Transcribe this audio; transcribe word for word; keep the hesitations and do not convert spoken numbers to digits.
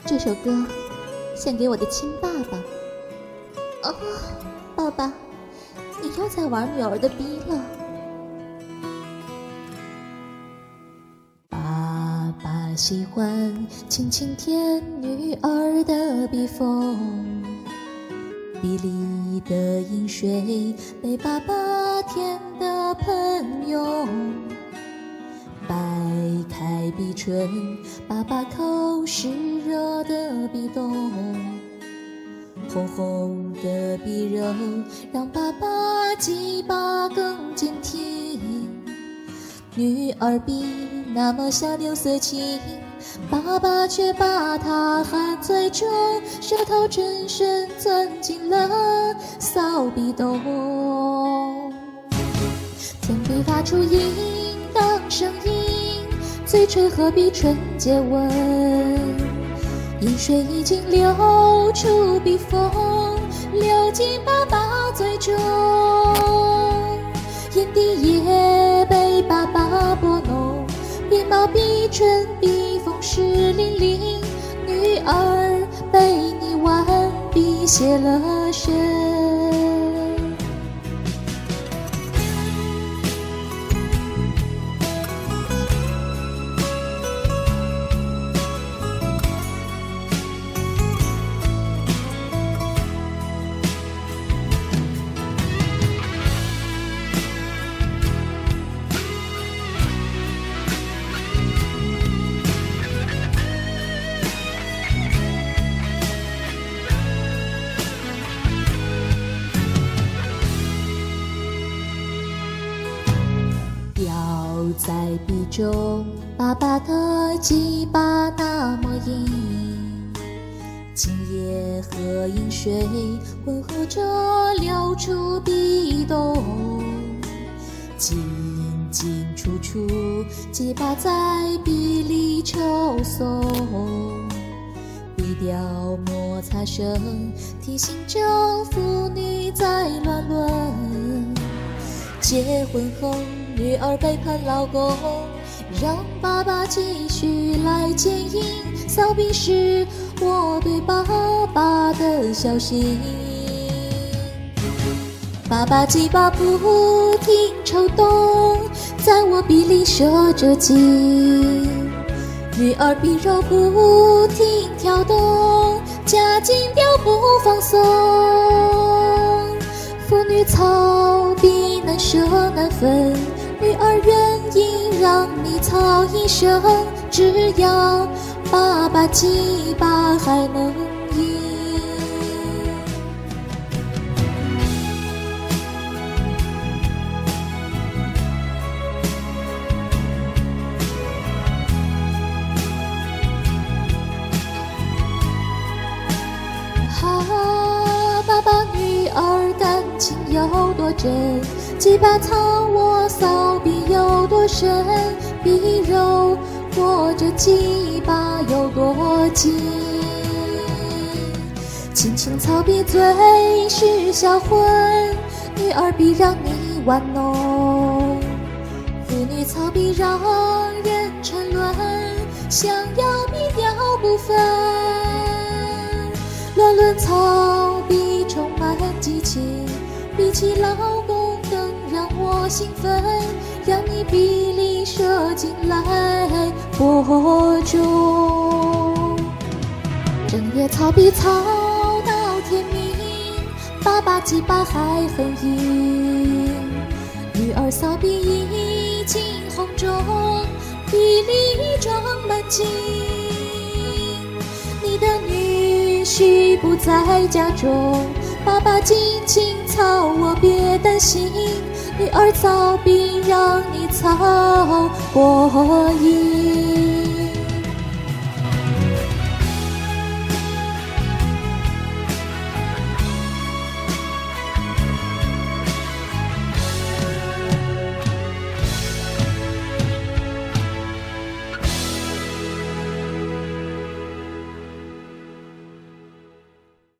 这首歌献给我的亲爸爸。哦，爸爸，你又在玩女儿的逼了。爸爸喜欢轻轻舔女儿的逼缝，逼里的饮水被爸爸舔得喷涌，掰开逼唇，爸爸口湿热的逼洞，红红的逼肉让爸爸鸡巴更坚挺。女儿逼那么下流色情，爸爸却把她含在中，舌头真深钻进了骚逼洞，甜逼发出淫荡声音，嘴唇和逼唇接吻，饮水已经流出逼缝，流进爸爸嘴中，眼底也被爸爸拨弄，边毛逼唇逼缝湿淋淋，女儿被你完逼泄了身。掉在逼中，爸爸的鸡巴那么硬，精液和饮水混合着流出逼洞，进进出出，鸡巴在逼里抽送，逼调摩擦声提醒着妇女在乱伦。结婚后女儿背叛老公，让爸爸继续来奸淫，骚逼是我对爸爸的孝心。爸爸鸡巴不停抽动，在我逼里射着精，女儿逼肉不停跳动，夹紧屌不放松，妇女操逼难舍难分，女儿愿意让你操一生，只要爸爸鸡巴还能赢。啊，爸爸女儿感情有多真，鸡巴操我骚逼有多深，逼肉握着鸡巴有多紧，轻轻操逼最是销魂，女儿逼让你玩弄，妇女操逼让人沉沦，想要逼掉不分，乱伦操逼充满激情，比起老公更让我兴奋，让你逼里射进来播种，正月操逼操到天明，爸爸鸡巴还很硬，女儿骚逼已经红肿，逼里装满精，你的女婿不在家中，爸爸尽情操我别担心，女儿操逼让你操过瘾。